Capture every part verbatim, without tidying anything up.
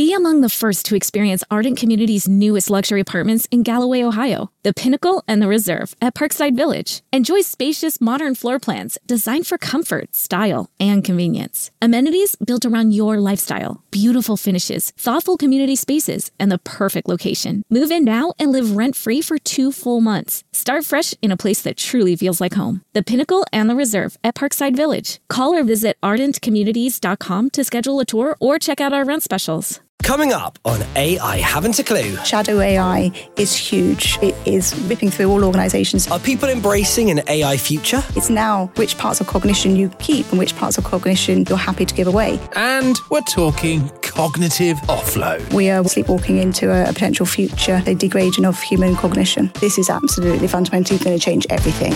Be among the first to experience Ardent Community's newest luxury apartments in Galloway, Ohio, the Pinnacle and the Reserve at Parkside Village. Enjoy spacious, modern floor plans designed for comfort, style, and convenience. Amenities built around your lifestyle, beautiful finishes, thoughtful community spaces, and the perfect location. Move in now and live rent-free for two full months. Start fresh in a place that truly feels like home. The Pinnacle and the Reserve at Parkside Village. Call or visit ardent communities dot com to schedule a tour or check out our rent specials. Coming up on A I Haven't a Clue. Shadow A I is huge. It is ripping through all organisations. Are people embracing an A I future? It's now which parts of cognition you keep and which parts of cognition you're happy to give away. And we're talking cognitive offload. We are sleepwalking into a, a potential future, a degrading of human cognition. This is absolutely fundamentally going to change everything.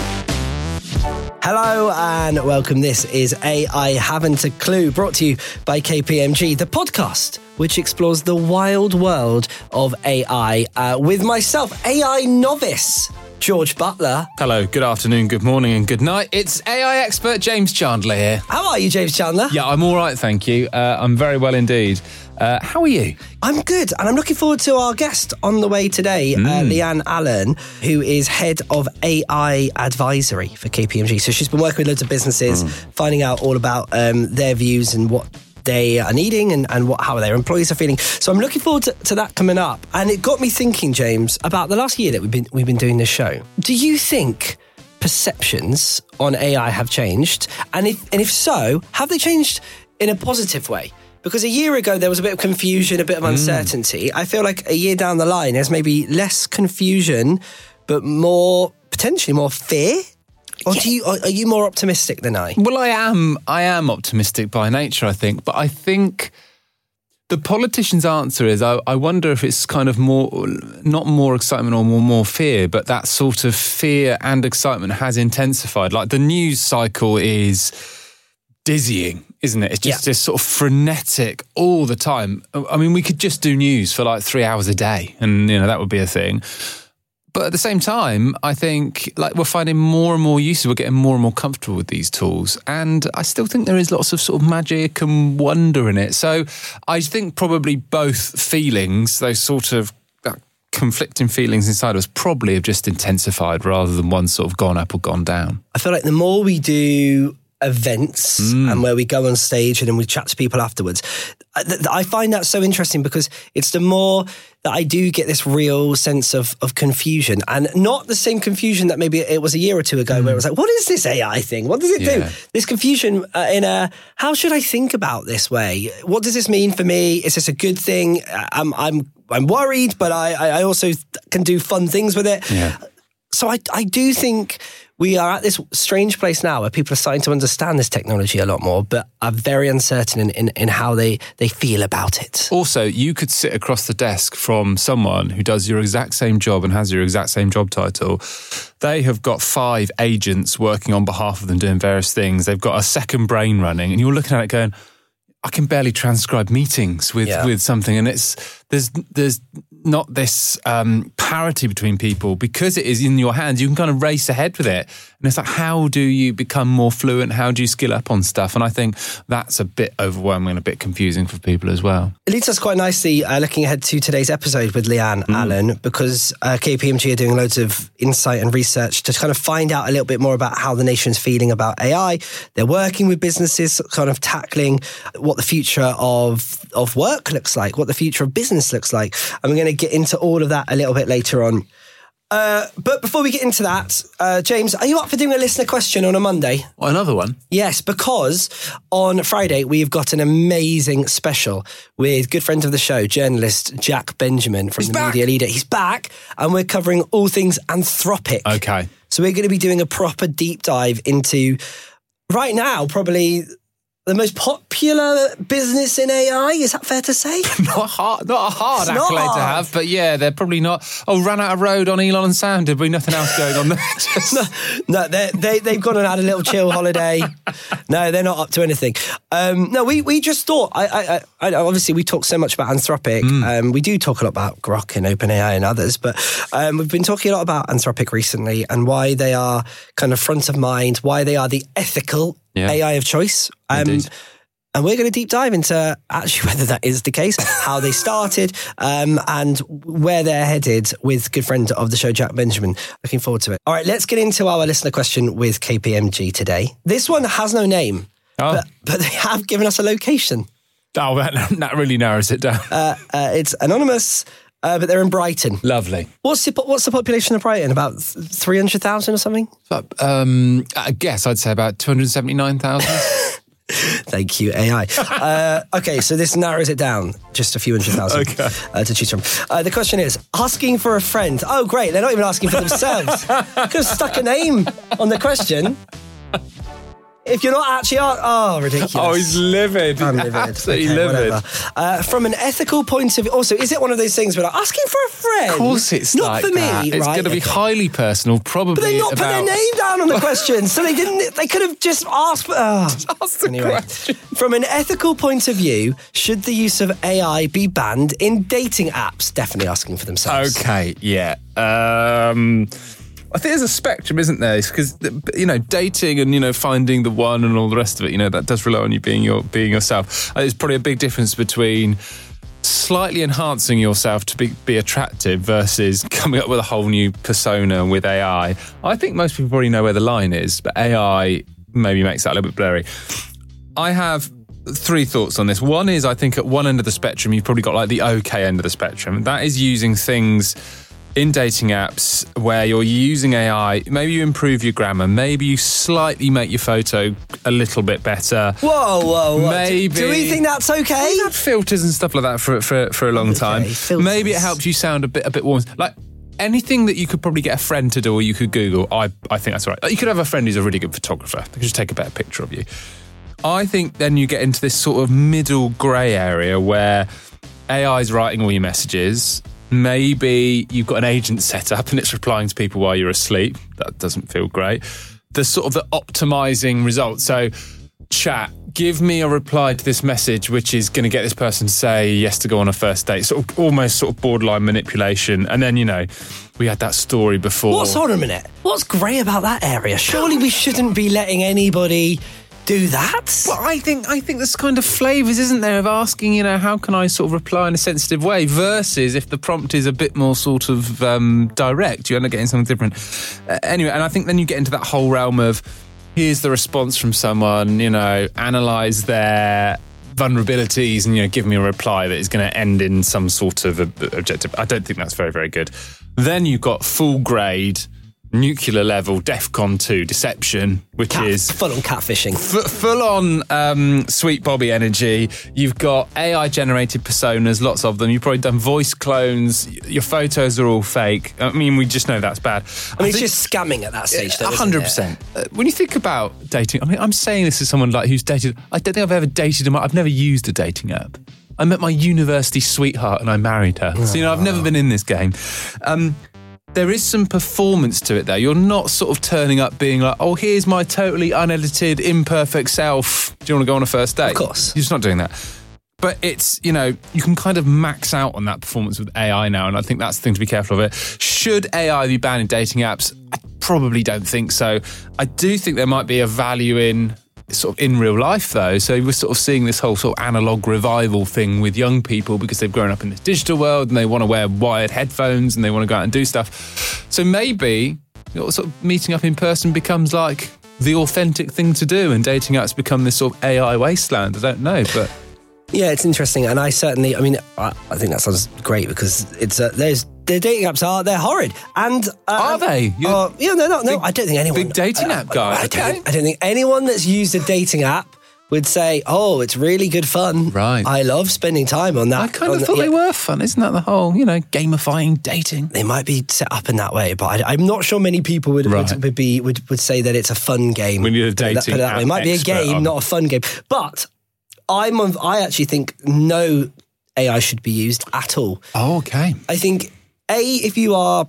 Hello and welcome. This is A I Haven't a Clue, brought to you by K P M G, the podcast which explores the wild world of A I uh, with myself, A I novice, George Butler. Hello, good afternoon, good morning and good night. It's A I expert James Chandler here. How are you, James Chandler? Yeah, I'm all right, thank you. Uh, I'm very well indeed. Uh, how are you? I'm good, and I'm looking forward to our guest on the way today, mm. uh, Leanne Allen, who is head of A I advisory for K P M G. So she's been working with loads of businesses, mm. finding out all about um, their views and what they are needing and, and what how their employees are feeling. So I'm looking forward to, to that coming up. And it got me thinking, James, about the last year that we've been we've been doing this show. Do you think perceptions on A I have changed? And if and if so, have they changed in a positive way? Because a year ago, there was a bit of confusion, a bit of uncertainty. Mm. I feel like a year down the line, there's maybe less confusion, but more, potentially more fear. Or do you, are you more optimistic than I? Well, I am. I am optimistic by nature, I think. But I think the politician's answer is, I, I wonder if it's kind of more, not more excitement or more, more fear, but that sort of fear and excitement has intensified. Like the news cycle is dizzying, isn't it? It's just yeah. this sort of frenetic all the time. I mean, we could just do news for like three hours a day and, you know, that would be a thing. But at the same time, I think like we're finding more and more uses. We're getting more and more comfortable with these tools. And I still think there is lots of sort of magic and wonder in it. So I think probably both feelings, those sort of conflicting feelings inside us probably have just intensified rather than one sort of gone up or gone down. I feel like the more we do events mm. and where we go on stage and then we chat to people afterwards, I find that so interesting because it's the more that I do get this real sense of, of confusion, and not the same confusion that maybe it was a year or two ago mm. where it was like, what is this A I thing? What does it yeah. do? This confusion uh, in a, how should I think about this way? What does this mean for me? Is this a good thing? I'm I'm I'm worried, but I, I also can do fun things with it. Yeah. So I, I do think we are at this strange place now where people are starting to understand this technology a lot more, but are very uncertain in, in, in how they, they feel about it. Also, you could sit across the desk from someone who does your exact same job and has your exact same job title. They have got five agents working on behalf of them doing various things. They've got a second brain running, and you're looking at it going, I can barely transcribe meetings with, yeah. with something. And it's there's there's not this um, parity between people because it is in your hands. You can kind of race ahead with it. And it's like, how do you become more fluent? How do you skill up on stuff? And I think that's a bit overwhelming and a bit confusing for people as well. It leads us quite nicely uh, looking ahead to today's episode with Leanne mm. Allen, because uh, K P M G are doing loads of insight and research to kind of find out a little bit more about how the nation's feeling about A I. They're working with businesses, kind of tackling what the future of, of work looks like, what the future of business looks like. And we're going to get into all of that a little bit later on. Uh, but before we get into that, uh, James, are you up for doing a listener question on a Monday? Well, another one? Yes, because on Friday we've got an amazing special with good friend of the show, journalist Jack Benjamin from He's The back. Media Leader. He's back, and we're covering all things Anthropic. Okay. So we're going to be doing a proper deep dive into, right now, probably the most popular business in A I. Is that fair to say? Not hard, not a hard It's accolade not to hard. have, but yeah, they're probably not. Oh, ran out of road on Elon and Sam. Did we? Nothing else going on there. Just... No, no they, they, they've gone and had a little chill holiday. No, they're not up to anything. Um, no, we, we just thought, I, I, I, obviously we talk so much about Anthropic. Mm. Um, we do talk a lot about Grok and OpenAI and others, but um, we've been talking a lot about Anthropic recently and why they are kind of front of mind, why they are the ethical yeah. A I of choice. Um, Indeed. And we're going to deep dive into actually whether that is the case, how they started, um, and where they're headed with good friend of the show, Jack Benjamin. Looking forward to it. All right, let's get into our listener question with K P M G today. This one has no name, oh. but, but they have given us a location. Oh, that, that really narrows it down. Uh, uh, it's anonymous, uh, but they're in Brighton. Lovely. What's the, what's the population of Brighton? About three hundred thousand or something? Um, I guess I'd say about two hundred seventy-nine thousand. Thank you, A I. Uh, okay, so this narrows it down. Just a few hundred thousand okay. uh, to choose from. Uh, the question is, asking for a friend. Oh, great. They're not even asking for themselves. Could have stuck a name on the question. If you're not actually... Oh, ridiculous. Oh, he's livid. I'm livid. Absolutely okay, livid. Uh, from an ethical point of view... Also, is it one of those things where like, asking for a friend? Of course it's not like for that. me, It's right? going to be okay. highly personal, probably But they not about... put their name down on the question, so they didn't. They could have just asked. For, oh. Just ask the anyway, question. From an ethical point of view, should the use of A I be banned in dating apps? Definitely asking for themselves. Okay, yeah. Um, I think there's a spectrum, isn't there? Because, you know, dating and, you know, finding the one and all the rest of it, you know, that does rely on you being your being yourself. There's probably a big difference between slightly enhancing yourself to be, be attractive versus coming up with a whole new persona with A I. I think most people already know where the line is, but A I maybe makes that a little bit blurry. I have three thoughts on this. One is, I think at one end of the spectrum, you've probably got like the okay end of the spectrum. That is using things in dating apps where you're using A I, maybe you improve your grammar, maybe you slightly make your photo a little bit better. Whoa, whoa, whoa. Maybe. Do, do we think that's okay? We've had filters and stuff like that for for, for a long Okay, time. filters. Maybe it helps you sound a bit a bit warm. Like anything that you could probably get a friend to do or you could Google, I, I think that's all right. Like, you could have a friend who's a really good photographer. They could just take a better picture of you. I think then you get into this sort of middle grey area where A I is writing all your messages. Maybe you've got an agent set up and it's replying to people while you're asleep. That doesn't feel great. The sort of the optimizing results. So, chat, give me a reply to this message, which is going to get this person to say yes to go on a first date. Sort of almost sort of borderline manipulation. And then, you know, we had that story before. What's hold on a minute? What's grey about that area? Surely we shouldn't be letting anybody do that. Well, I think I think there's kind of flavours, isn't there, of asking, you know, how can I sort of reply in a sensitive way versus if the prompt is a bit more sort of um, direct, you end up getting something different. Uh, anyway, and I think then you get into that whole realm of here's the response from someone, you know, analyse their vulnerabilities and, you know, give me a reply that is going to end in some sort of objective. I don't think that's very, very good. Then you've got full grade, nuclear level, DEFCON two deception, which Cat, is full on catfishing. F- full on um, Sweet Bobby energy. You've got A I generated personas, lots of them. You've probably done voice clones. Your photos are all fake. I mean, we just know that's bad. I mean, it's just scamming at that stage, though. one hundred percent. Uh, when you think about dating, I mean, I'm saying this as someone like who's dated. I don't think I've ever dated a. I've never used a dating app. I met my university sweetheart and I married her. So, you know, I've never been in this game. Um, There is some performance to it, though. You're not sort of turning up being like, oh, here's my totally unedited, imperfect self. Do you want to go on a first date? Of course. You're just not doing that. But it's, you know, you can kind of max out on that performance with A I now, and I think that's the thing to be careful of it. Should A I be banned in dating apps? I probably don't think so. I do think there might be a value in sort of in real life, though. So we're sort of seeing this whole sort of analog revival thing with young people because they've grown up in this digital world and they want to wear wired headphones and they want to go out and do stuff. So maybe, you know, sort of meeting up in person becomes like the authentic thing to do, and dating apps become this sort of A I wasteland. I don't know, but yeah, it's interesting, and I certainly, I mean, I, I think that sounds great because it's uh, there's the dating apps are they're horrid, and uh, are they? You're, uh, yeah, no, no, no. big, I don't think anyone big dating uh, app guy. I, I, okay. don't, I don't think anyone that's used a dating app would say, "Oh, it's really good fun." Right. I love spending time on that. I kind of on, thought yeah. they were fun. Isn't that the whole, you know, gamifying dating? They might be set up in that way, but I, I'm not sure many people would, Right. would, would be would, would say that it's a fun game. We need a Put it that- dating put it that way. It app might be a expert game, on. not a fun game. But I'm of, I actually think no A I should be used at all. Oh, okay. I think A, if you are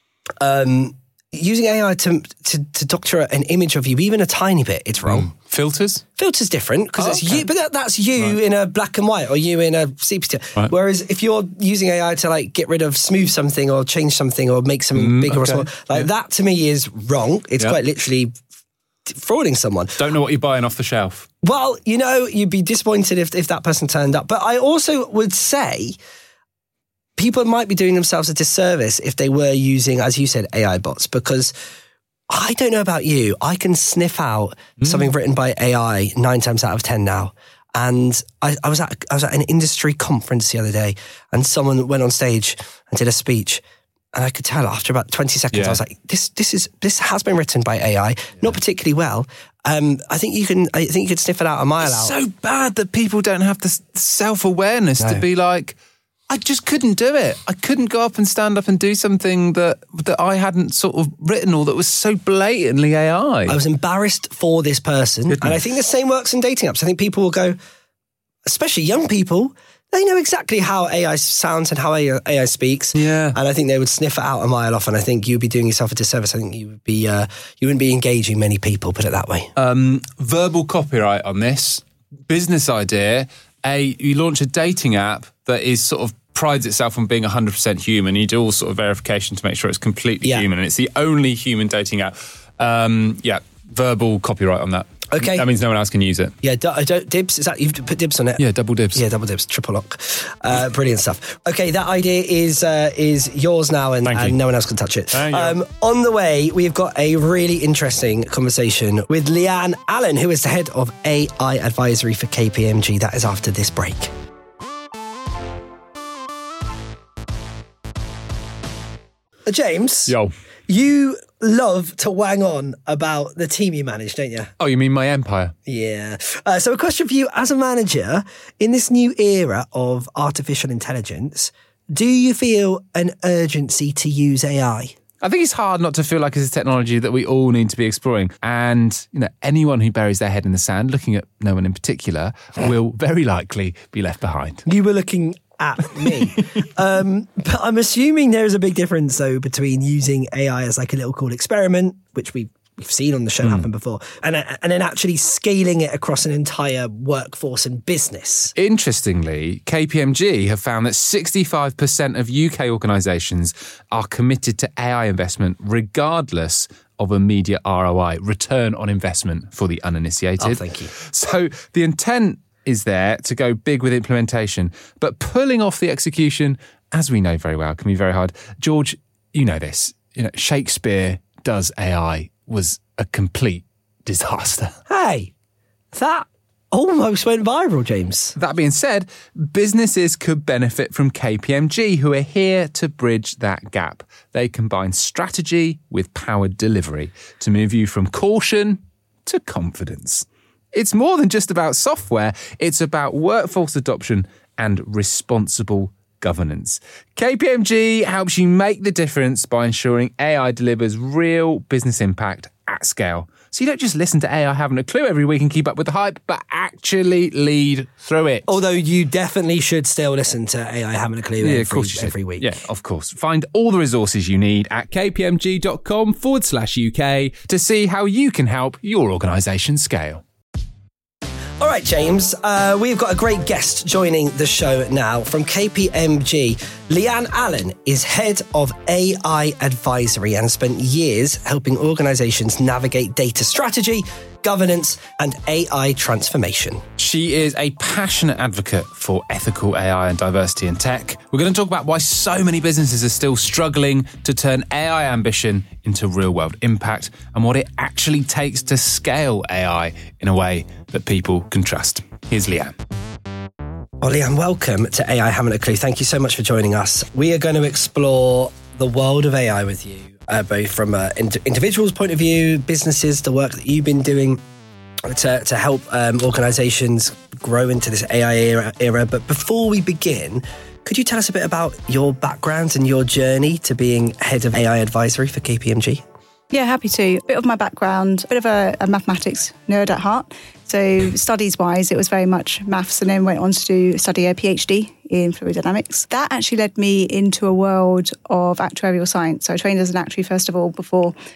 um, using A I to, to to doctor an image of you, even a tiny bit, it's wrong. Mm. Filters? Filter's different because Oh, it's okay. you, but that, that's you Right. in a black and white or you in a sepia. Right. Whereas if you're using A I to like get rid of smooth something or change something or make something Mm, bigger or okay. smaller, like Yeah. that to me is wrong. It's Yeah. quite literally frauding someone. Don't know what you're buying off the shelf. Well, you know, you'd be disappointed if, if that person turned up. But I also would say people might be doing themselves a disservice if they were using, as you said, A I bots, because I don't know about you, I can sniff out mm. something written by A I nine times out of ten now. And I, I was at I was at an industry conference the other day, and someone went on stage and did a speech, and I could tell after about twenty seconds, yeah. I was like, "This this is this has been written by A I, yeah. not particularly well." Um, I think you can. I think you could sniff it out a mile it's out. So bad that people don't have the self awareness no. to be like, I just couldn't do it. I couldn't go up and stand up and do something that that I hadn't sort of written or that was so blatantly A I. I was embarrassed for this person. Goodness. And I think the same works in dating apps. I think people will go, especially young people, they know exactly how A I sounds and how A I speaks. Yeah. And I think they would sniff it out a mile off. And I think you'd be doing yourself a disservice. I think you would be, uh, you wouldn't be engaging many people, put it that way. Um, verbal copyright on this. Business idea. A, you launch a dating app that is sort of prides itself on being one hundred percent human. You do all sort of verification to make sure it's completely yeah. human, and it's the only human dating app. Um, yeah, verbal copyright on that. Okay. That means no one else can use it. Yeah, d- I don't, dibs, is that, you've put dibs on it? Yeah, double dibs. Yeah, double dibs, triple lock. Uh, brilliant stuff. Okay, that idea is uh, is yours now, and, and no one else can touch it. Um, on the way, we've got a really interesting conversation with Leanne Allen, who is the head of A I advisory for K P M G. That is after this break. James, Yo. you love to wang on about the team you manage, don't you? Oh, you mean my empire? Yeah. Uh, so a question for you as a manager, in this new era of artificial intelligence, do you feel an urgency to use A I? I think it's hard not to feel like it's a technology that we all need to be exploring. And, you know, anyone who buries their head in the sand, looking at no one in particular, will very likely be left behind. You were looking at me. um, but I'm assuming there is a big difference, though, between using A I as like a little cool experiment, which we've, we've seen on the show mm. happen before, and, and then actually scaling it across an entire workforce and business. Interestingly, K P M G have found that sixty-five percent of U K organisations are committed to A I investment regardless of immediate R O I, return on investment for the uninitiated. Oh, thank you. So the intent is there to go big with implementation, but pulling off the execution, as we know very well, can be very hard. George, you know this. You know, Shakespeare Does A I was a complete disaster. Hey, that almost went viral, James. That being said, businesses could benefit from K P M G, who are here to bridge that gap. They combine strategy with powered delivery to move you from caution to confidence. It's more than just about software. It's about workforce adoption and responsible governance. K P M G helps you make the difference by ensuring A I delivers real business impact at scale. So you don't just listen to A I having a clue every week and keep up with the hype, but actually lead through it. Although you definitely should still listen to A I having a clue yeah, every, of course you every week. Yeah, of course. Find all the resources you need at kpmg.com forward slash UK to see how you can help your organisation scale. All right, James, uh, we've got a great guest joining the show now from K P M G. Leanne Allen is head of A I advisory and has spent years helping organisations navigate data strategy, governance and A I transformation. She is a passionate advocate for ethical A I and diversity in tech. We're going to talk about why so many businesses are still struggling to turn A I ambition into real-world impact and what it actually takes to scale A I in a way that people can trust. Here's Leanne. Well, Leanne, welcome to A I Having a Clue. Thank you so much for joining us. We are going to explore the world of A I with you, uh, both from an ind- individual's point of view, businesses, the work that you've been doing to, to help um, organisations grow into this A I era, era. But before we begin, could you tell us a bit about your background and your journey to being head of A I advisory for K P M G? Yeah, happy to. A bit of my background, a bit of a, a mathematics nerd at heart. So studies-wise, it was very much maths, and then went on to do, study a PhD in fluid dynamics. That actually led me into a world of actuarial science. So I trained as an actuary, first of all, before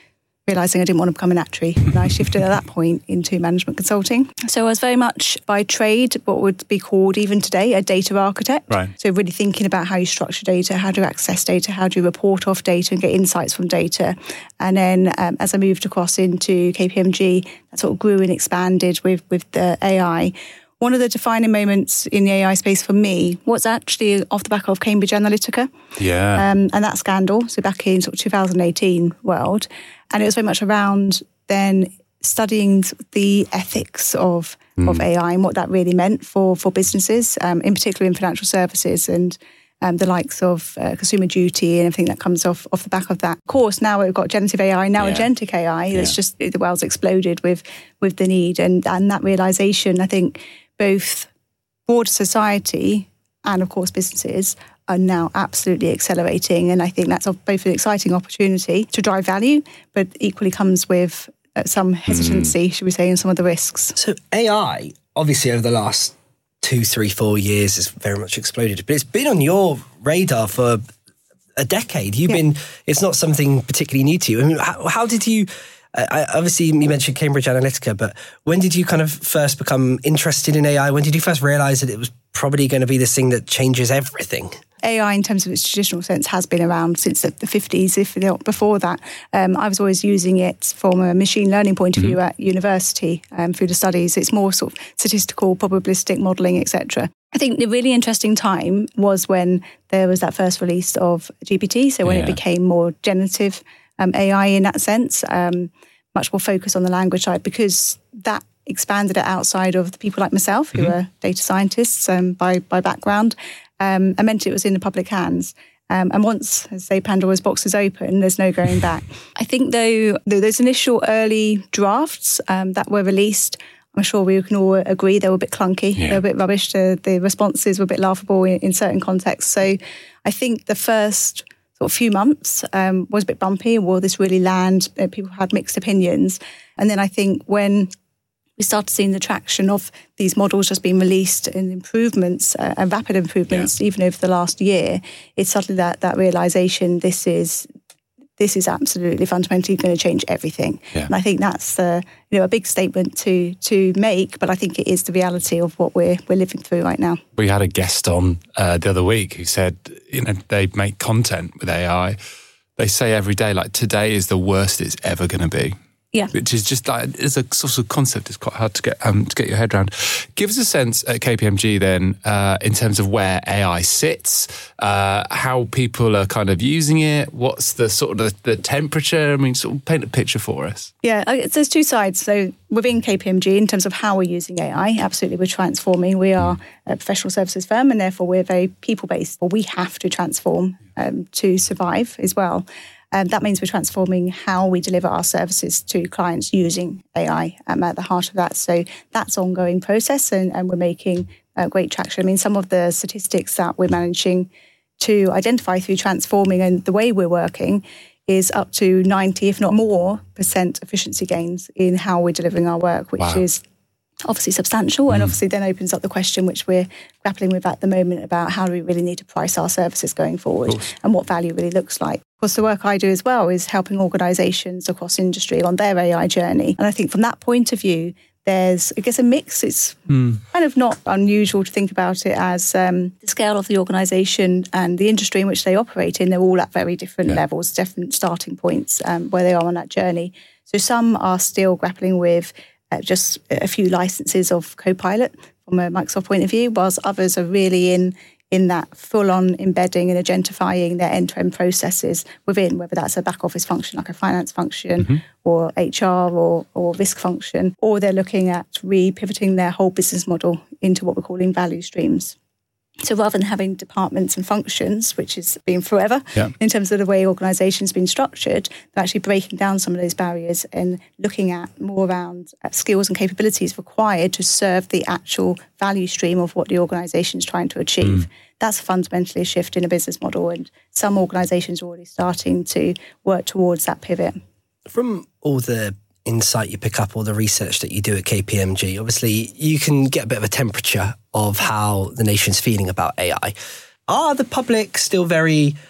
realising I didn't want to become an actuary. And I shifted at that point into management consulting. So I was very much by trade what would be called even today a data architect. Right. So really thinking about how you structure data, how do you access data, how do you report off data and get insights from data. And then um, as I moved across into K P M G, that sort of grew and expanded with, with the A I. One of the defining moments in the A I space for me was actually off the back of Cambridge Analytica. Yeah. Um, and that scandal, so back in sort of two thousand eighteen world. And it was very much around then studying the ethics of, mm. of A I and what that really meant for, for businesses, um, in particular in financial services and um, the likes of uh, consumer duty and everything that comes off, off the back of that. Of course, now we've got generative A I, now yeah. agentic A I. Yeah. It's just, the world's exploded with, with the need. And, and that realisation, I think, both broader society and, of course, businesses are now absolutely accelerating. And I think that's both an exciting opportunity to drive value, but equally comes with uh, some hesitancy, mm. should we say, and some of the risks. So A I, obviously, over the last two, three, four years has very much exploded, but it's been on your radar for a decade. You've yeah. been, it's not something particularly new to you. I mean, how, how did you... I, obviously, you mentioned Cambridge Analytica, but when did you kind of first become interested in A I? When did you first realise that it was probably going to be this thing that changes everything? A I, in terms of its traditional sense, has been around since the fifties, if not before that. Um, I was always using it from a machine learning point of view mm-hmm. at university um, through the studies. It's more sort of statistical, probabilistic modelling, et cetera. I think the really interesting time was when there was that first release of G P T, so when yeah. it became more generative um, A I in that sense, um, much more focused on the language side, because that expanded it outside of the people like myself, who mm-hmm. are data scientists um, by, by background. Um, I meant it was in the public hands. Um, and once, as say, Pandora's box is open, there's no going back. I think, though, those initial early drafts um, that were released, I'm sure we can all agree they were a bit clunky, yeah. they were a bit rubbish. The, the responses were a bit laughable in, in certain contexts. So I think the first sort of few months um, was a bit bumpy. Will this really land? Uh, people had mixed opinions. And then I think when we started seeing the traction of these models just being released and improvements uh, and rapid improvements, yeah. even over the last year, it's suddenly that that realization this is this is absolutely fundamentally going to change everything. Yeah. And I think that's uh, you know a big statement to to make, but I think it is the reality of what we're we're living through right now. We had a guest on uh, the other week who said, you know, they make content with A I. They say every day, like, today is the worst it's ever going to be. Yeah. Which is just like, it's a sort of concept it's quite hard to get um, to get your head around. Give us a sense at K P M G then, uh, in terms of where A I sits, uh, how people are kind of using it, what's the sort of the, the temperature? I mean, sort of paint a picture for us. Yeah, there's two sides. So within K P M G, in terms of how we're using A I, absolutely we're transforming. We are a professional services firm, and therefore we're very people-based. We have to transform um, to survive as well. Um, that means we're transforming how we deliver our services to clients using A I um, at the heart of that. So that's an ongoing process, and, and we're making uh, great traction. I mean, some of the statistics that we're managing to identify through transforming and the way we're working is up to ninety, if not more, percent efficiency gains in how we're delivering our work, which wow. is obviously substantial, and obviously then opens up the question which we're grappling with at the moment about how do we really need to price our services going forward and what value really looks like. Of course, the work I do as well is helping organisations across industry on their A I journey. And I think from that point of view, there's, I guess, a mix. It's mm. kind of not unusual to think about it as um, the scale of the organisation and the industry in which they operate in. They're all at very different yeah. levels, different starting points um, where they are on that journey. So some are still grappling with Uh, just a few licenses of Copilot from a Microsoft point of view, whilst others are really in in that full-on embedding and agentifying their end-to-end processes within, whether that's a back-office function like a finance function mm-hmm. or H R or, or risk function, or they're looking at re-pivoting their whole business model into what we're calling value streams. So rather than having departments and functions, which has been forever yeah. in terms of the way organisations have been structured, they're actually breaking down some of those barriers and looking at more around skills and capabilities required to serve the actual value stream of what the organisation is trying to achieve. Mm. That's fundamentally a shift in a business model, and some organisations are already starting to work towards that pivot. From all the insight you pick up, or the research that you do at K P M G, obviously you can get a bit of a temperature of how the nation's feeling about A I. Are the public still very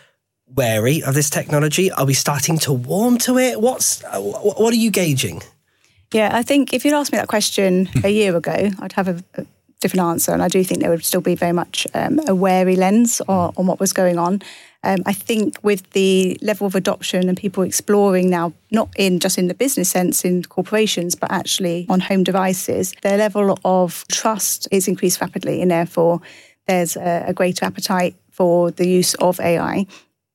wary of this technology? Are we starting to warm to it? What's what are you gauging? Yeah, I think if you'd asked me that question a year ago, I'd have a, a different answer. And I do think there would still be very much um, a wary lens on, on what was going on. Um, I think with the level of adoption and people exploring now, not in just in the business sense in corporations, but actually on home devices, their level of trust is increased rapidly, and therefore there's a, a greater appetite for the use of A I.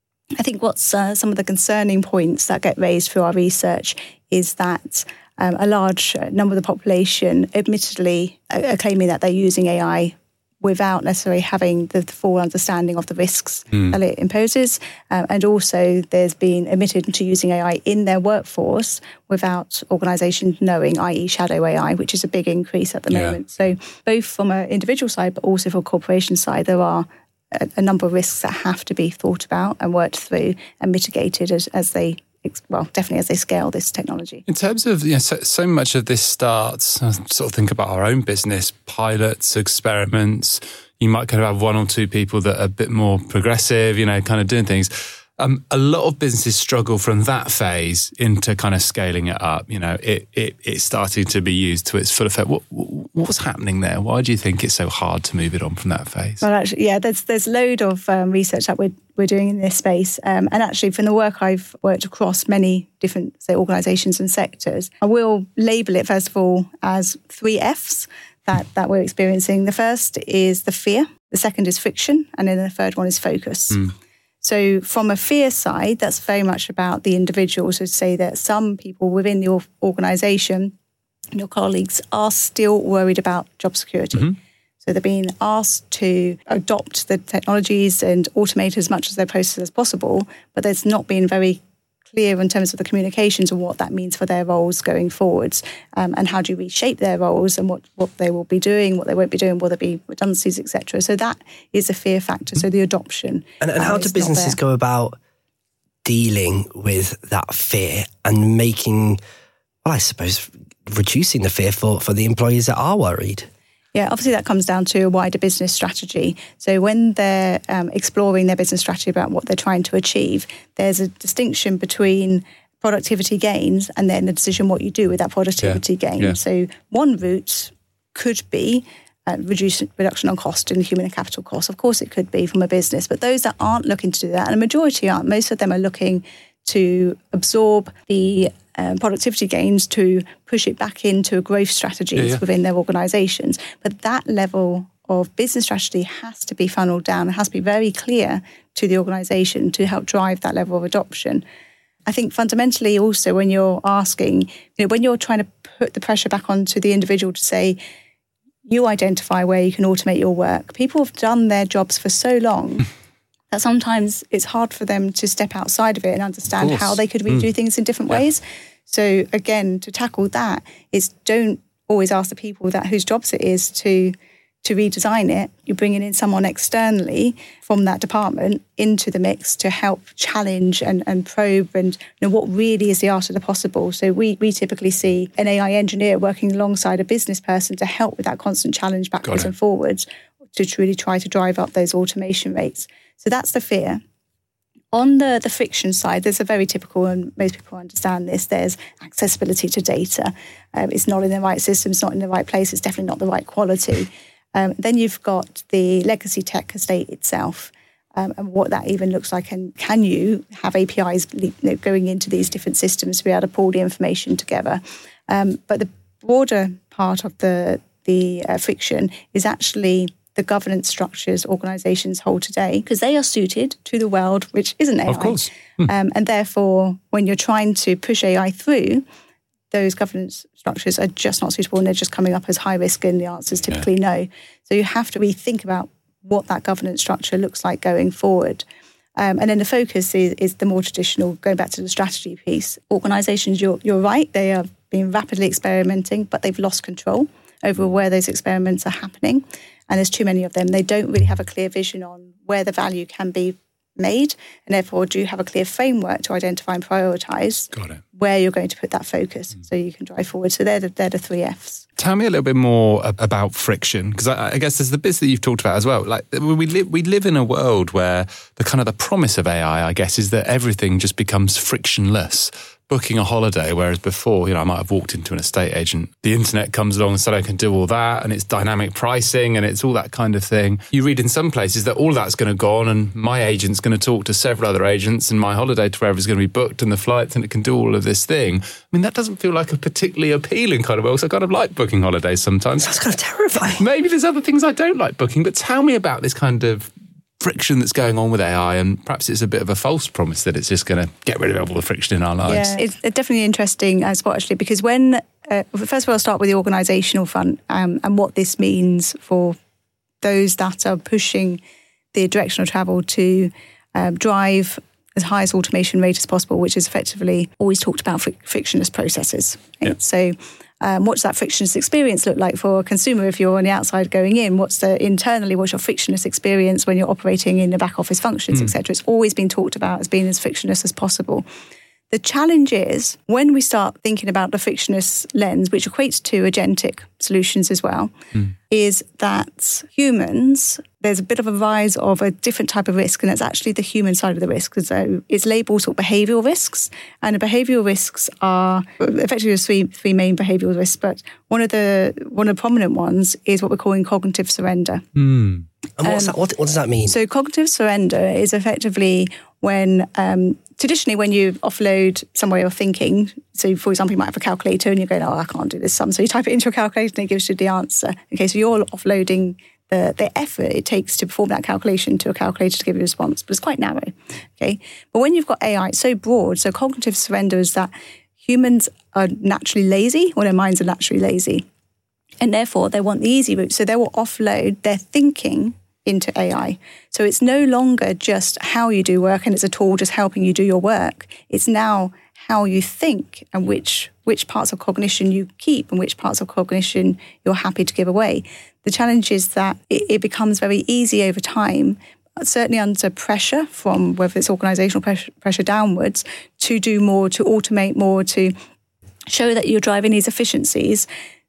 I think what's uh, some of the concerning points that get raised through our research is that um, a large number of the population admittedly are claiming that they're using A I without necessarily having the full understanding of the risks mm. that it imposes. Um, and also there's been admitted to using A I in their workforce without organisations knowing, that is shadow A I, which is a big increase at the yeah. moment. So both from an individual side, but also from a corporation side, there are a, a number of risks that have to be thought about and worked through and mitigated as, as they well, definitely as they scale this technology. In terms of, you know, so, so much of this starts, I sort of think about our own business, pilots, experiments. You might kind of have one or two people that are a bit more progressive, you know, kind of doing things. Um, a lot of businesses struggle from that phase into kind of scaling it up. You know, it, it it's starting to be used to its full effect. What what's happening there? Why do you think it's so hard to move it on from that phase? Well, actually, yeah, there's there's a load of um, research that we're we're doing in this space, um, and actually, from the work I've worked across many different say organisations and sectors, I will label it first of all as three Fs that that we're experiencing. The first is the fear, the second is friction, and then the third one is focus. Mm. So from a fear side, that's very much about the individual. So to say that some people within your organisation, your colleagues, are still worried about job security. Mm-hmm. So they're being asked to adopt the technologies and automate as much of their processes as possible, but there's not been very clear in terms of the communications and what that means for their roles going forwards, um, and how do you reshape their roles and what, what they will be doing, what they won't be doing, will there be redundancies, et cetera. So that is a fear factor, so the adoption. And, and how do businesses go about dealing with that fear and making, well, I suppose, reducing the fear for, for the employees that are worried? Yeah, obviously that comes down to a wider business strategy. So when they're um, exploring their business strategy about what they're trying to achieve, there's a distinction between productivity gains and then the decision what you do with that productivity yeah. gain. Yeah. So one route could be uh, reduce, reduction on cost and human capital costs. Of course it could be from a business, but those that aren't looking to do that, and a majority aren't, most of them are looking to absorb the um, productivity gains to push it back into growth strategies yeah, yeah. within their organisations. But that level of business strategy has to be funneled down. It has to be very clear to the organisation to help drive that level of adoption. I think fundamentally also when you're asking, you know, when you're trying to put the pressure back onto the individual to say, you identify where you can automate your work. People have done their jobs for so long that sometimes it's hard for them to step outside of it and understand how they could redo mm. things in different yeah. ways. So again, to tackle that is don't always ask the people that whose jobs it is to to redesign it. You're bringing in someone externally from that department into the mix to help challenge and, and probe and you know what really is the art of the possible. So we we typically see an A I engineer working alongside a business person to help with that constant challenge backwards and forwards to really try to drive up those automation rates. So that's the fear. On the, the friction side, there's a very typical, and most people understand this, there's accessibility to data. Um, it's not in the right system, it's not in the right place, it's definitely not the right quality. Um, then you've got the legacy tech estate itself, um, and what that even looks like, and can you have A P Is you know, going into these different systems to be able to pull the information together. Um, but the broader part of the, the uh, friction is actually the governance structures organisations hold today, because they are suited to the world which isn't A I. Of course. Hmm. Um, and therefore, when you're trying to push A I through, those governance structures are just not suitable and they're just coming up as high risk, and the answer is typically yeah. no. So you have to rethink about what that governance structure looks like going forward. Um, and then the focus is, is the more traditional, going back to the strategy piece. Organisations, you're, you're right, they are being rapidly experimenting, but they've lost control over where those experiments are happening. And there's too many of them. They don't really have a clear vision on where the value can be made, and therefore do have a clear framework to identify and prioritise where you're going to put that focus mm. so you can drive forward. So they're the, they're the three Fs. Tell me a little bit more about friction, because I, I guess there's the bits that you've talked about as well. Like we live, we live in a world where the kind of the promise of A I, I guess, is that everything just becomes frictionless. Booking a holiday, whereas before, you know, I might have walked into an estate agent. The internet comes along and said I can do all that, and it's dynamic pricing and it's all that kind of thing. You read in some places that all that's going to go on, and my agent's going to talk to several other agents, and my holiday to wherever is going to be booked, and the flights, and it can do all of this thing. I mean, that doesn't feel like a particularly appealing kind of world. So I kind of like booking holidays sometimes. That's kind of terrifying. Maybe there's other things I don't like booking, but tell me about this kind of friction that's going on with A I, and perhaps it's a bit of a false promise that it's just going to get rid of all the friction in our lives. Yeah, it's definitely an interesting uh, spot, actually, because when, uh, first of all, I'll start with the organisational front um, and what this means for those that are pushing the direction of travel to uh, drive as high as automation rate as possible, which is effectively always talked about fr- frictionless processes. Right? Yeah. So Um, what does that frictionless experience look like for a consumer if you're on the outside going in? What's the internally, what's your frictionless experience when you're operating in the back office functions, mm. et cetera? It's always been talked about as being as frictionless as possible. The challenge is when we start thinking about the frictionless lens, which equates to agentic solutions as well, mm. is that humans, there's a bit of a rise of a different type of risk, and that's actually the human side of the risk. So it's labelled sort of behavioural risks, and the behavioural risks are effectively there's three three main behavioural risks, but one of the one of the prominent ones is what we're calling cognitive surrender. Mm. And what's um, that? What, what does that mean? So cognitive surrender is effectively when, um, traditionally when you offload some way of thinking, so for example, you might have a calculator and you're going, oh, I can't do this sum. So you type it into a calculator and it gives you the answer. Okay, so you're offloading the, the effort it takes to perform that calculation to a calculator to give you a response, but it's quite narrow. Okay, but when you've got A I, it's so broad. So cognitive surrender is that humans are naturally lazy, or their minds are naturally lazy. And therefore, they want the easy route. So they will offload their thinking into A I. So it's no longer just how you do work and it's a tool just helping you do your work. It's now how you think and which which parts of cognition you keep and which parts of cognition you're happy to give away. The challenge is that it, it becomes very easy over time, certainly under pressure from whether it's organisational pressure, pressure downwards, to do more, to automate more, to show that you're driving these efficiencies,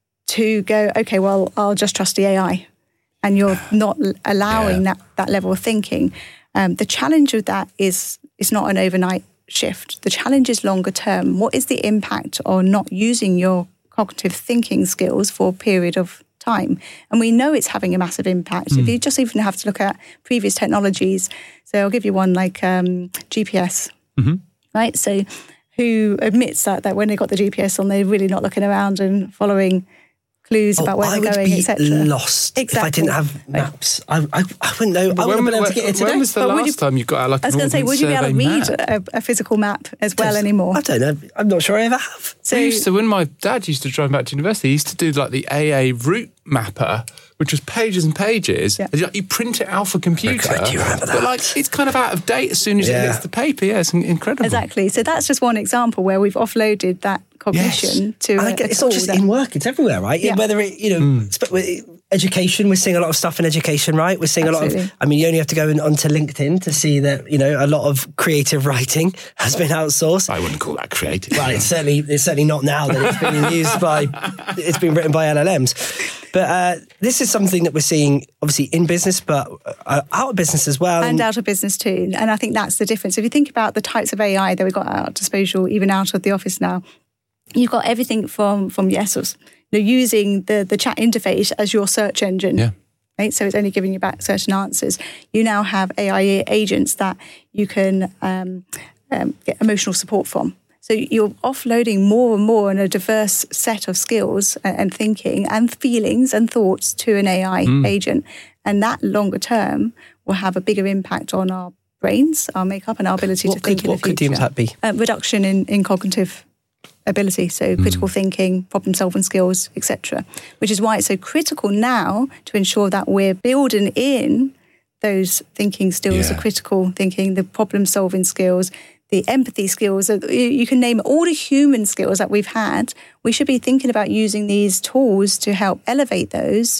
to go, okay, well, I'll just trust the A I. And you're not allowing yeah. that, that level of thinking. Um, the challenge of that is it's not an overnight shift. The challenge is longer term. What is the impact on not using your cognitive thinking skills for a period of time? And we know it's having a massive impact. Mm. If you just even have to look at previous technologies. So I'll give you one like um, G P S, mm-hmm. right? So who admits that, that when they got the G P S on, they're really not looking around and following clues oh, about where I they're going, et cetera. I would be lost exactly. if I didn't have maps. I, I, I wouldn't know. But I wouldn't have been able to get here today. When was the but last you, time you got out like I was going to say, would you be able to read a, a physical map as well Just, anymore? I don't know. I'm not sure I ever have. So, we used to, when my dad used to drive back to university, he used to do like the A A route mapper, which was pages and pages. Yeah. You, you print it out for computer. Okay, do you remember that? But like, it's kind of out of date as soon as yeah. it hits the paper. Yeah, it's incredible. Exactly. So that's just one example where we've offloaded that cognition yes. to and a, I get, a it's not just that, in work, it's everywhere, right? Yeah. Whether it, you know, mm. education, we're seeing a lot of stuff in education, right? We're seeing Absolutely. a lot of, I mean, you only have to go in, onto LinkedIn to see that, you know, a lot of creative writing has been outsourced. I wouldn't call that creative. Well, it's certainly, it's certainly not now that it's being used by, it's been written by L L Ms. But uh, this is something that we're seeing, obviously, in business, but uh, out of business as well. And, and out of business too. And I think that's the difference. If you think about the types of A I that we've got at our disposal, even out of the office now, you've got everything from, from yes, you know, using the, the chat interface as your search engine. Yeah. Right? So it's only giving you back certain answers. You now have A I agents that you can um, um, get emotional support from. So you're offloading more and more in a diverse set of skills and, and thinking and feelings and thoughts to an A I mm. agent. And that longer term will have a bigger impact on our brains, our makeup and our ability what to think could, in the future. What could the impact be? Uh, reduction in, in cognitive ability, so critical mm. thinking, problem solving skills, et cetera. Which is why it's so critical now to ensure that we're building in those thinking skills, yeah. the critical thinking, the problem solving skills, the empathy skills. You can name all the human skills that we've had. We should be thinking about using these tools to help elevate those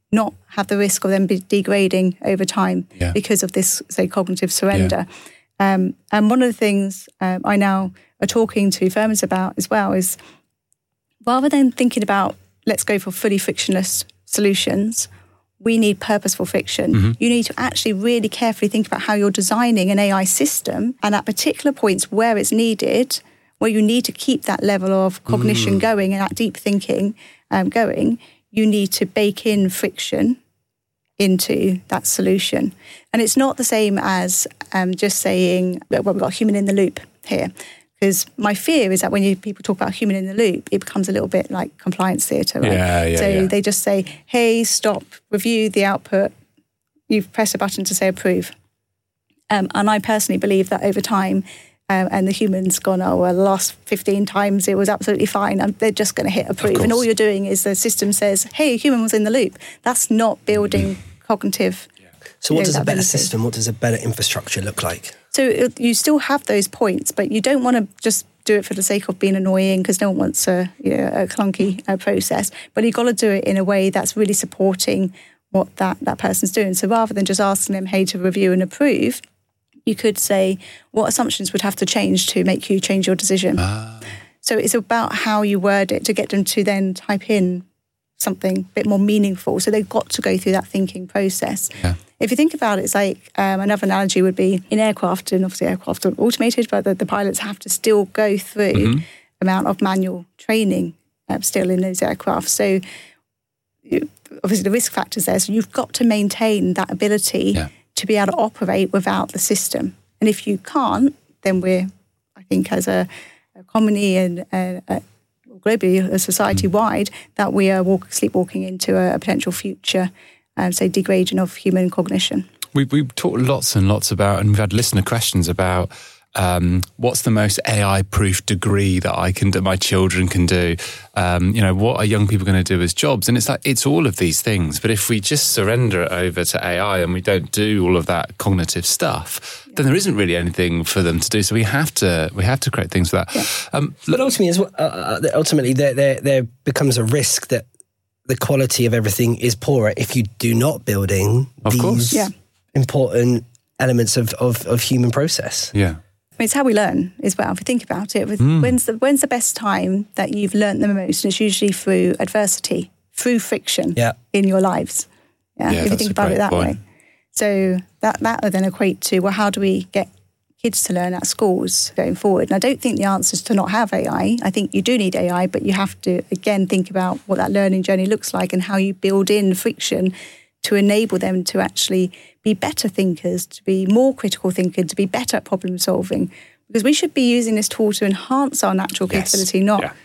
not have the risk of them be degrading over time Yeah. because of this, say, cognitive surrender. Yeah. Um, and one of the things um, I now are talking to firms about as well is, rather than thinking about, let's go for fully frictionless solutions, we need purposeful friction. Mm-hmm. You need to actually really carefully think about how you're designing an A I system, and at particular points where it's needed, where you need to keep that level of cognition mm. going and that deep thinking um, going, you need to bake in friction into that solution. And it's not the same as um, just saying, well, we've got human in the loop here. Because my fear is that when you, people talk about human in the loop, it becomes a little bit like compliance theatre, right? Yeah, yeah, so yeah. they just say, hey, stop, review the output. You press a button to say approve. Um, and I personally believe that over time, um, and the human's gone, oh, well, the last fifteen times it was absolutely fine, and they're just going to hit approve. And all you're doing is the system says, hey, a human was in the loop. That's not building cognitive. So what you know, does a better ability. system, what does a better infrastructure look like? So you still have those points, but you don't want to just do it for the sake of being annoying, because no one wants a, you know, a clunky uh, process. But you've got to do it in a way that's really supporting what that, that person's doing. So rather than just asking them, hey, to review and approve, you could say, what assumptions would have to change to make you change your decision? Ah. So it's about how you word it to get them to then type in something a bit more meaningful. So they've got to go through that thinking process. Yeah. If you think about it, it's like um, another analogy would be in aircraft, and obviously aircraft are automated, but the, the pilots have to still go through mm-hmm. amount of manual training uh, still in those aircraft. So you, obviously the risk factors there. So you've got to maintain that ability yeah. to be able to operate without the system. And if you can't, then we're, I think, as a, a community and a, a globally, a society-wide, that we are walk, sleepwalking into a, a potential future, um, say, degrading of human cognition. We've, we've talked lots and lots about, and we've had listener questions about um, what's the most A I-proof degree that I can, that my children can do. Um, you know, what are young people going to do as jobs? And it's like, it's all of these things. But if we just surrender it over to A I and we don't do all of that cognitive stuff, yeah. then there isn't really anything for them to do. So we have to we have to create things for that. Yeah. Um, but ultimately, as well, uh, ultimately, there, there there becomes a risk that the quality of everything is poorer if you do not build in of these course. Yeah. important elements of, of, of human process. Yeah. I mean, it's how we learn as well. If you think about it, with, mm. when's the when's the best time that you've learnt the most? And it's usually through adversity, through friction yeah. in your lives. Yeah, yeah if you think about it that point. way. So that that would then equate to, well, how do we get kids to learn at schools going forward? And I don't think the answer is to not have A I. I think you do need A I, but you have to, again, think about what that learning journey looks like and how you build in friction to enable them to actually be better thinkers, to be more critical thinkers, to be better at problem solving. Because we should be using this tool to enhance our natural yes. capability, not yeah.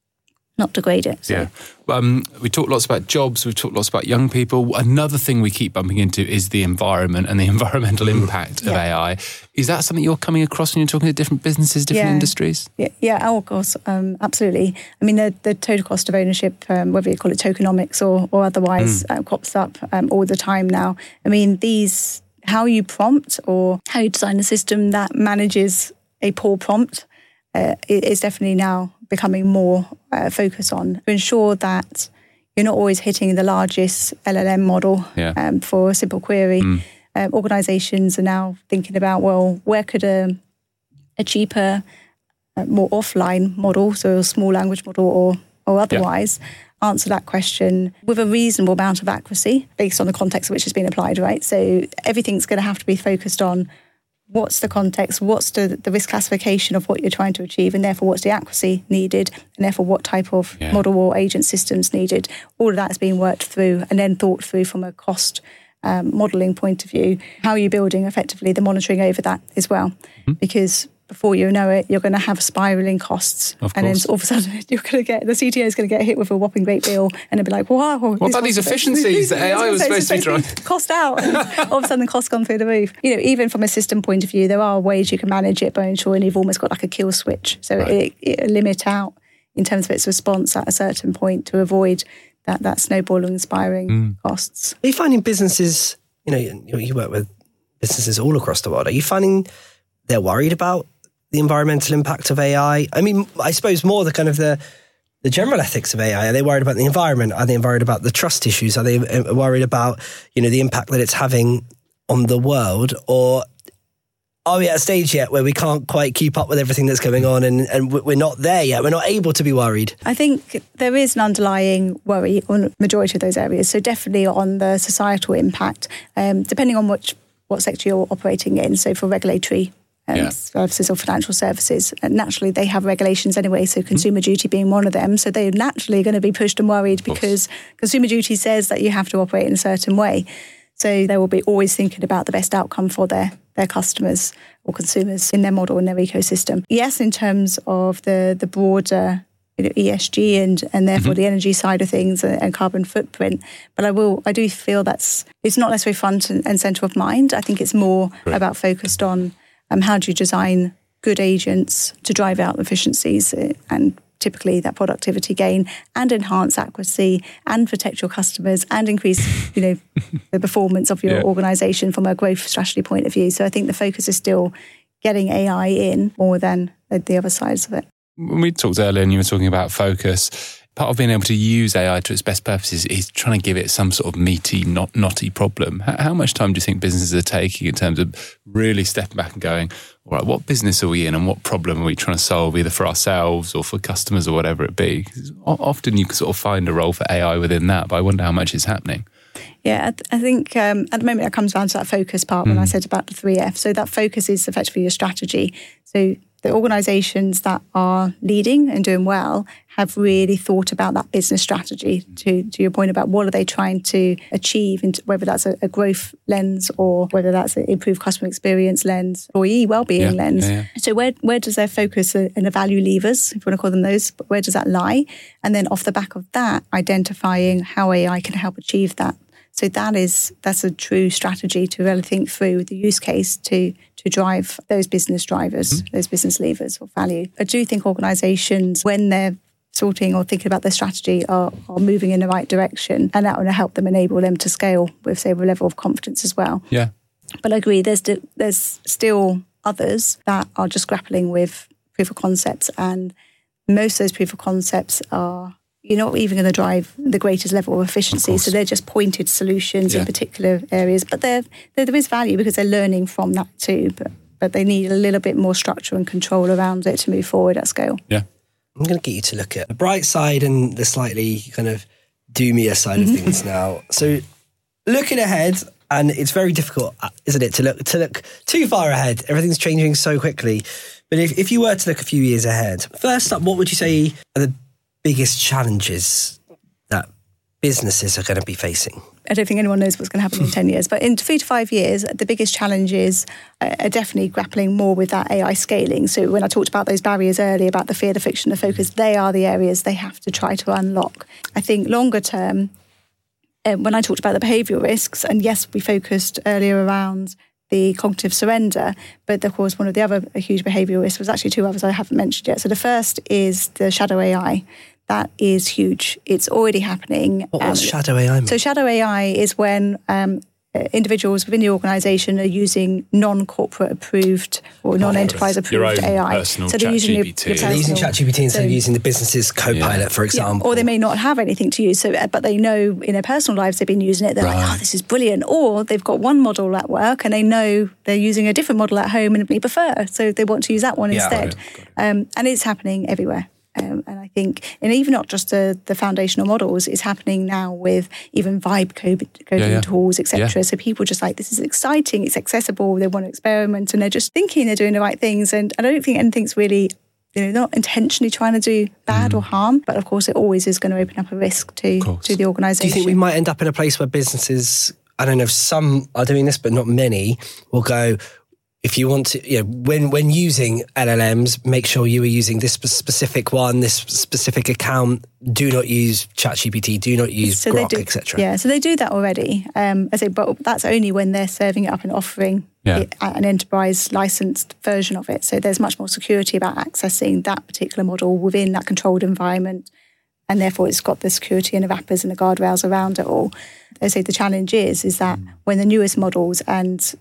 not degrade it. So. Yeah. Um, we talked lots about jobs, we've talked lots about young people. Another thing we keep bumping into is the environment and the environmental impact yeah. of A I. Is that something you're coming across when you're talking to different businesses, different yeah. industries? Yeah, yeah, oh, of course, um, absolutely. I mean, the, the total cost of ownership, um, whether you call it tokenomics or, or otherwise, mm. uh, crops up um, all the time now. I mean, these, how you prompt or how you design a system that manages a poor prompt uh, is definitely now becoming more uh, focus on to ensure that you're not always hitting the largest L L M model yeah. um, for a simple query. Mm. Um, organisations are now thinking about, well, where could a, a cheaper, uh, more offline model, so a small language model or or otherwise, yeah. answer that question with a reasonable amount of accuracy based on the context in which it's been applied, right? So everything's going to have to be focused on what's the context, what's the, the risk classification of what you're trying to achieve, and therefore what's the accuracy needed, and therefore what type of yeah. model or agent systems needed. All of that is being worked through and then thought through from a cost um, modelling point of view. How are you building effectively the monitoring over that as well? Mm-hmm. Because before you know it, you're going to have spiralling costs. Of and course. then all of a sudden you're going to get, the C T O is going to get hit with a whopping great bill and they'll be like, wow. What about these efficiencies that A I was supposed to be trying? Cost out. And all of a sudden the costs gone through the roof. You know, even from a system point of view, there are ways you can manage it by ensuring you've almost got like a kill switch. So right. it, it limit out in terms of its response at a certain point to avoid that, that snowballing and spiraling mm. costs. Are you finding businesses, you know, you, you work with businesses all across the world, are you finding they're worried about the environmental impact of A I? I mean, I suppose more the kind of the the general ethics of A I? Are they worried about the environment? Are they worried about the trust issues? Are they worried about, you know, the impact that it's having on the world? Or are we at a stage yet where we can't quite keep up with everything that's going on, and, and we're not there yet? We're not able to be worried. I think there is an underlying worry on the majority of those areas. So definitely on the societal impact, um, depending on which what sector you're operating in. So for regulatory um, yeah. services or financial services, and naturally they have regulations anyway. So consumer mm-hmm. duty being one of them. So they're naturally going to be pushed and worried because consumer duty says that you have to operate in a certain way. So they will be always thinking about the best outcome for their, their customers or consumers in their model, in their ecosystem. Yes, in terms of the, the broader you know, E S G and, and therefore mm-hmm. the energy side of things and, and carbon footprint. But I will, I do feel that's, it's not necessarily front and, and centre of mind. I think it's more right. about focused on um, how do you design good agents to drive out efficiencies and typically that productivity gain and enhance accuracy and protect your customers and increase, you know, the performance of your yeah. organisation from a growth strategy point of view. So I think the focus is still getting A I in more than the other sides of it. When we talked earlier and you were talking about focus, part of being able to use A I to its best purposes is trying to give it some sort of meaty, not knotty problem. How much time do you think businesses are taking in terms of really stepping back and going, all right, what business are we in and what problem are we trying to solve, either for ourselves or for customers or whatever it be? Often you can sort of find a role for A I within that, but I wonder how much is happening. Yeah, I, th- I think um, at the moment that comes down to that focus part when mm. I said about the three F. So that focus is effectively your strategy. So the organisations that are leading and doing well have really thought about that business strategy to, to your point about what are they trying to achieve, into, whether that's a, a growth lens or whether that's an improved customer experience lens, employee wellbeing yeah, lens. Yeah, yeah. So where where does their focus and the value levers, if you want to call them those, but where does that lie? And then off the back of that, identifying how A I can help achieve that. So that is that's a true strategy to really think through the use case to to drive those business drivers, mm-hmm. those business levers or value. I do think organisations, when they're sorting or thinking about their strategy, are, are moving in the right direction, and that will help them enable them to scale with, say, a level of confidence as well. Yeah. But I agree, there's there's still others that are just grappling with proof of concepts, and most of those proof of concepts are you're not even going to drive the greatest level of efficiency. Of so they're just pointed solutions yeah. in particular areas. But they're, they're, there is value because they're learning from that too. But, but they need a little bit more structure and control around it to move forward at scale. Yeah. I'm going to get you to look at the bright side and the slightly kind of doomier side mm-hmm. of things now. So looking ahead, and it's very difficult, isn't it, to look to look too far ahead. Everything's changing so quickly. But if, if you were to look a few years ahead, first up, what would you say are the biggest challenges that businesses are going to be facing? I don't think anyone knows what's going to happen in ten years, but in three to five years, the biggest challenges are definitely grappling more with that A I scaling. So when I talked about those barriers earlier, about the fear, the friction, the focus, they are the areas they have to try to unlock. I think longer term, um, when I talked about the behavioural risks, and yes, we focused earlier around the cognitive surrender, but of course one of the other huge behavioural risks was actually two others I haven't mentioned yet. So the first is the shadow A I. That is huge. It's already happening. What does um, shadow A I mean? So shadow A I is when um, individuals within the organisation are using non-corporate approved or non-enterprise approved A I. So they're using your, your personal, they're using ChatGPT instead so, of using the business's Copilot, yeah. for example. Yeah. Or they may not have anything to use, so but they know in their personal lives they've been using it. They're right. like, oh, this is brilliant. Or they've got one model at work and they know they're using a different model at home and they prefer, so they want to use that one yeah, instead. Got it, got it. Um, and it's happening everywhere. Um, and I think, and even not just the, the foundational models, it's happening now with even vibe coding yeah, yeah. tools, et cetera. Yeah. So people are just like, this is exciting, it's accessible, they want to experiment, and they're just thinking they're doing the right things. And I don't think anything's really, you know, not intentionally trying to do bad mm. or harm, but of course it always is going to open up a risk to, to the organisation. Do you think we might end up in a place where businesses, I don't know if some are doing this, but not many, will go, if you want to, you know, when, when using L L Ms, make sure you are using this specific one, this specific account. Do not use ChatGPT. Do not use so Grok, et cetera. Yeah, so they do that already. Um, I say, but that's only when they're serving it up and offering yeah. it, an enterprise licensed version of it. So there's much more security about accessing that particular model within that controlled environment, and therefore it's got the security and the wrappers and the guardrails around it all. I say the challenge is is that when the newest models and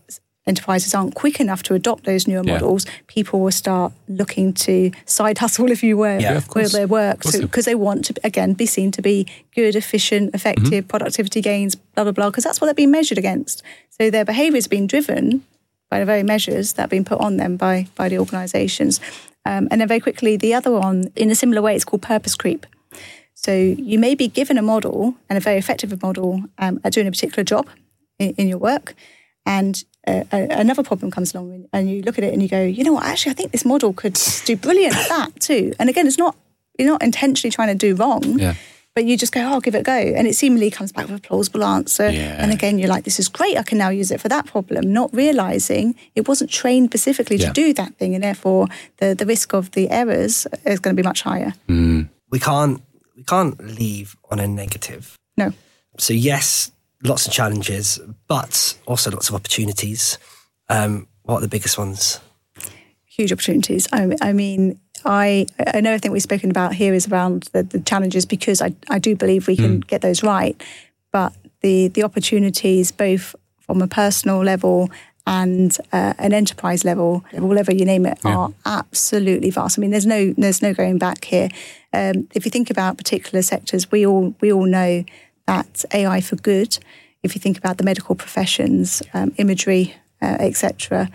enterprises aren't quick enough to adopt those newer Yeah. models, people will start looking to side hustle, if you will, Yeah, of with course. their work, Of course. because they want to, again, be seen to be good, efficient, effective, Mm-hmm. productivity gains, blah, blah, blah, because that's what they're being measured against. So their behaviour is being driven by the very measures that have been put on them by, by the organisations. Um, and then very quickly, the other one, in a similar way, it's called purpose creep. So you may be given a model, and a very effective model, um, at doing a particular job in, in your work, and uh, another problem comes along and you look at it and you go, you know what, actually, I think this model could do brilliant at that too. And again, it's not, you're not intentionally trying to do wrong, Yeah. but you just go, oh, I'll give it a go. And it seemingly comes back with a plausible answer. Yeah. And again, you're like, this is great, I can now use it for that problem, not realising it wasn't trained specifically Yeah. to do that thing. And therefore, the, the risk of the errors is going to be much higher. Mm. We can't we can't leave on a negative. No. So yes, lots of challenges, but also lots of opportunities. Um, what are the biggest ones? Huge opportunities. I, I mean, I I know everything we've spoken about here is around the, the challenges, because I, I do believe we can Mm. get those right. But the the opportunities, both from a personal level and uh, an enterprise level, whatever you name it, Yeah. are absolutely vast. I mean, there's no there's no going back here. Um, if you think about particular sectors, we all we all know that A I for good, if you think about the medical professions, um, imagery, uh, et cetera,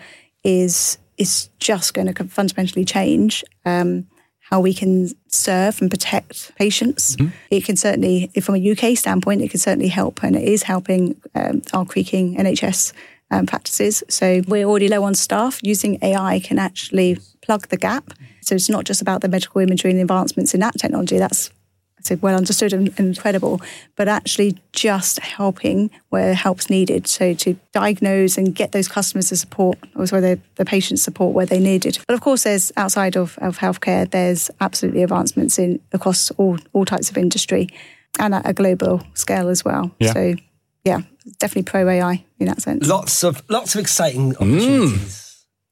is is just going to fundamentally change um, how we can serve and protect patients. Mm-hmm. It can certainly, if from a U K standpoint, it can certainly help, and it is helping um, our creaking N H S um, practices. So we're already low on staff. Using A I can actually plug the gap. So it's not just about the medical imagery and the advancements in that technology. That's I said well understood and, and incredible, but actually just helping where help's needed. So to diagnose and get those customers the support, or where the, the patients support where they need it. But of course, there's outside of, of healthcare, there's absolutely advancements in across all, all types of industry and at a global scale as well. Yeah. So yeah, definitely pro A I in that sense. Lots of lots of exciting opportunities.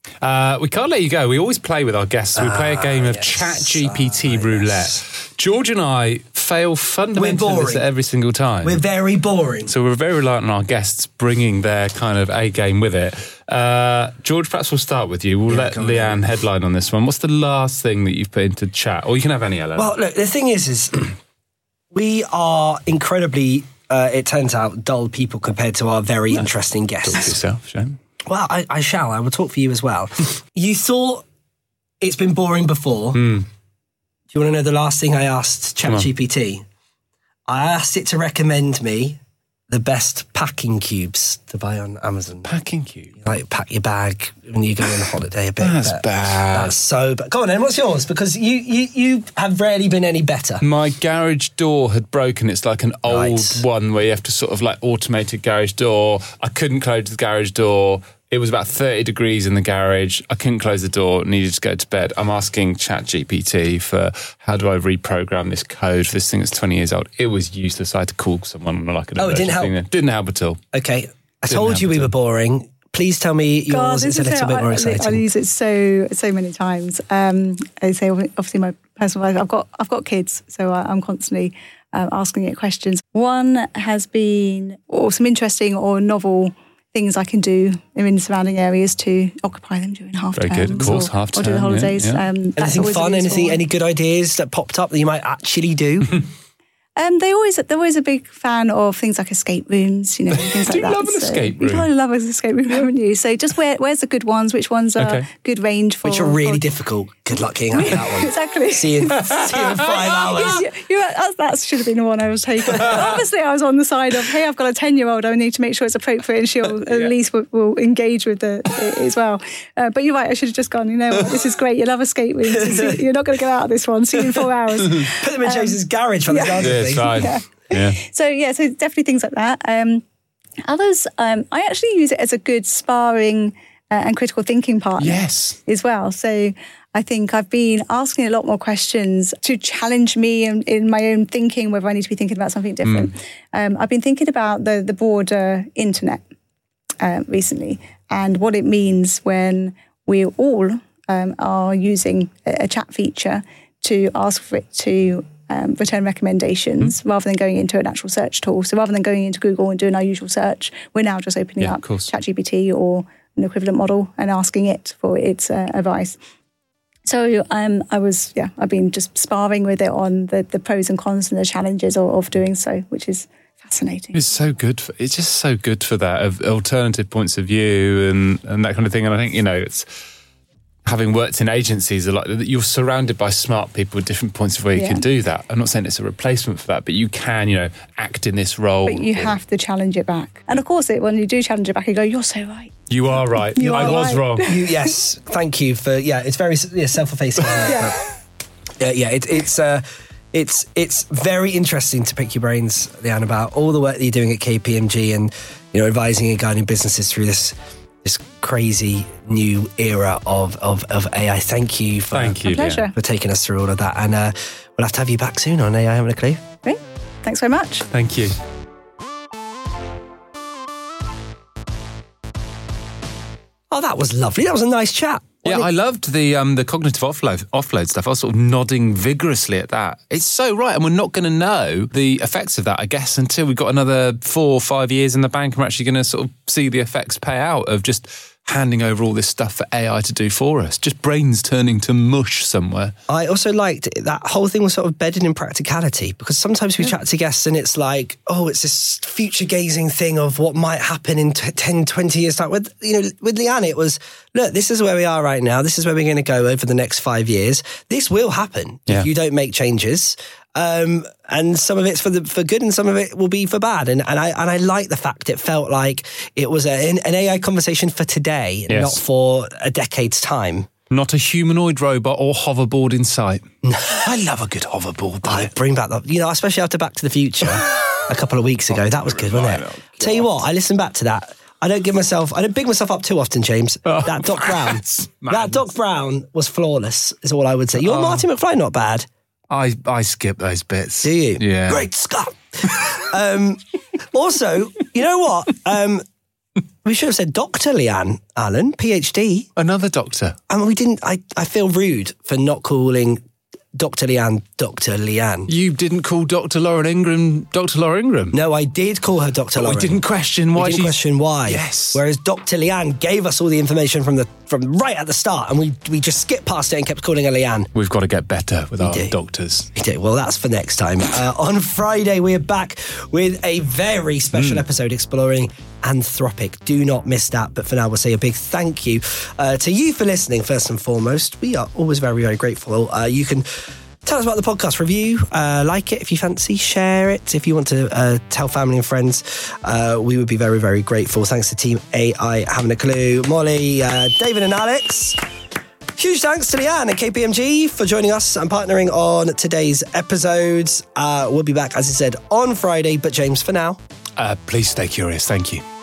Uh, we can't let you go. We always play with our guests. We play a game of yes. Chat G P T Ah, roulette. yes. George and I fail fundamentally We're this boring. every single time. We're very boring. So we're very reliant on our guests bringing their kind of A game with it. Uh, George, perhaps we'll start with you. We'll Yeah, let go on. Leanne headline on this one. What's the last thing that you've put into chat? Or you can have any, Ellen. Well, look, the thing is, is we are incredibly, uh, it turns out, dull people compared to our very interesting Talk to guests. yourself, Shane. Well, I, I shall. I will talk for you as well. You thought it's been boring before. Mm. Do you want to know the last thing I asked Come on. ChatGPT? I asked it to recommend me the best packing cubes to buy on Amazon. Packing cube. Like pack your bag when you go on a holiday a bit. That's but bad. That's so bad. Go on then, what's yours? Because you you you have rarely been any better. My garage door had broken. It's like an old Right. one where you have to sort of like automated garage door. I couldn't close the garage door. It was about thirty degrees in the garage. I couldn't close the door, needed to go to bed. I'm asking ChatGPT for how do I reprogram this code for this thing that's twenty years old. It was useless. I had to call someone on like an Oh, it didn't emergency help? thing. Didn't help at all. Okay, I Didn't told you we happen were boring. Please tell me God, yours this is a is little so- bit more I, exciting. I use it so so many times. Um, I say obviously my personal life. I've got I've got kids, so I, I'm constantly uh, asking it questions. One has been or some interesting or novel things I can do in the surrounding areas to occupy them during half Very terms good, of course, or, half or term, during the yeah, holidays. yeah. Um, that's Anything always a fun? useful Anything? one. Any good ideas that popped up that you might actually do? Um, they always they're always a big fan of things like escape rooms, you know, things Do like you that. love an escape You room? kind of love an escape room, haven't you? So just where where's the good ones? Which ones are Okay. good range for? Which are really for- difficult. Good luck getting out of that one. Exactly. See you, in- see you in five hours. You- you- that, that should have been the one I was taking. Obviously, I was on the side of, hey, I've got a ten-year-old. I need to make sure it's appropriate, and she'll at Yeah. least will, will engage with the it as well. Uh, but you're right. I should have just gone. You know, what, this is great. You love escape rooms. You're not going to get out of this one. See you in four hours. Put them in Jose's garage for the sound Yeah, of it's things. fine. Yeah. Yeah. So yeah, so definitely things like that. Um, others, um, I actually use it as a good sparring uh, and critical thinking partner. Yes. As well. So I think I've been asking a lot more questions to challenge me in, in my own thinking, whether I need to be thinking about something different. Um, I've been thinking about the, the broader internet uh, recently and what it means when we all um, are using a, a chat feature to ask for it to um, return recommendations rather than going into an actual search tool. So rather than going into Google and doing our usual search, we're now just opening Yeah, up of course. ChatGPT or an equivalent model and asking it for its uh, advice. So um, I was, yeah, I've been just sparring with it on the, the pros and cons and the challenges of, of doing so, which is fascinating. It's so good. For, it's just so good for that, of alternative points of view and, and that kind of thing. And I think, you know, it's having worked in agencies a lot, you're surrounded by smart people with different points of where you yeah. can do that. I'm not saying it's a replacement for that, but you can, you know, act in this role. But you have to challenge it back. And of course, it, when you do challenge it back, you go, you're so right. You are right. You I are was right. wrong. You, yes, thank you for, yeah, it's very yeah, self-effacing. yeah. Yeah, yeah, it, it's uh, it's it's very interesting to pick your brains, Leanne, about all the work that you're doing at K P M G and, you know, advising and guiding businesses through this this crazy new era of of, of A I. Thank you for Thank you, pleasure. for taking us through all of that, and uh, we'll have to have you back soon on A I Having a Clue. Great, thanks very much. Thank you. Oh, that was lovely. That was a nice chat. Yeah, I loved the um, the cognitive offload, offload stuff. I was sort of nodding vigorously at that. It's so right, and we're not going to know the effects of that, I guess, until we've got another four or five years in the bank, and we're actually going to sort of see the effects pay out of just handing over all this stuff for A I to do for us. Just brains turning to mush somewhere. I also liked it. That whole thing was sort of bedded in practicality, because sometimes we yeah. chat to guests and it's like, oh, it's this future-gazing thing of what might happen in t- ten, twenty years' time. With, you know, with Leanne, it was, look, this is where we are right now. This is where we're going to go over the next five years. This will happen yeah. if you don't make changes. Um, and some of it's for the for good, and some of it will be for bad. And and I and I like the fact it felt like it was a, an A I conversation for today, yes. not for a decade's time. Not a humanoid robot or hoverboard in sight. I love a good hoverboard, though. I bring back the, you know, especially after Back to the Future a couple of weeks ago. That was good, wasn't it? Oh, tell you what, I listened back to that. I don't give myself, I don't big myself up too often, James. Oh, that Doc Brown, that Doc Brown was flawless, is all I would say. Your oh. Marty McFly, not bad. I, I skip those bits. Do you? Yeah. Great Scott. um, also, you know what? Um, we should have said Doctor Leanne Allen, PhD. Another doctor. I mean, we didn't, I, I feel rude for not calling Doctor Leanne Doctor Leanne. You didn't call Doctor Lauren Ingram Doctor Laura Ingram. No, I did call her Doctor Lauren. We didn't question why. We didn't she's... question why. Yes. Whereas Doctor Leanne gave us all the information from the from right at the start, and we we just skipped past it and kept calling her Leanne. We've got to get better with we our do. doctors. We do. Well, that's for next time. Uh, on Friday, we're back with a very special mm. episode exploring Anthropic. Do not miss that. But for now, we'll say a big thank you uh, to you for listening, first and foremost. We are always very, very grateful. Uh, you can tell us about the podcast, review, uh, like it if you fancy, share it if you want to uh, tell family and friends. Uh, we would be very, very grateful. Thanks to Team A I Having a Clue, Molly, uh, David and Alex. Huge thanks to Leanne at K P M G for joining us and partnering on today's episodes. Uh, we'll be back, as I said, on Friday. But James, for now, uh, please stay curious. Thank you.